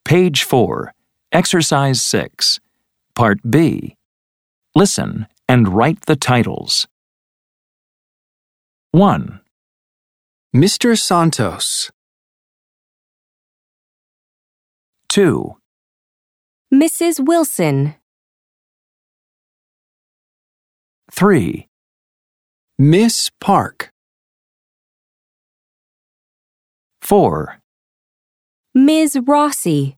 Page 4, Exercise 6, Part B. Listen and write the titles. 1, Mr. Santos. 2, Mrs. Wilson. 3, Miss Park. 4, Ms. Rossi.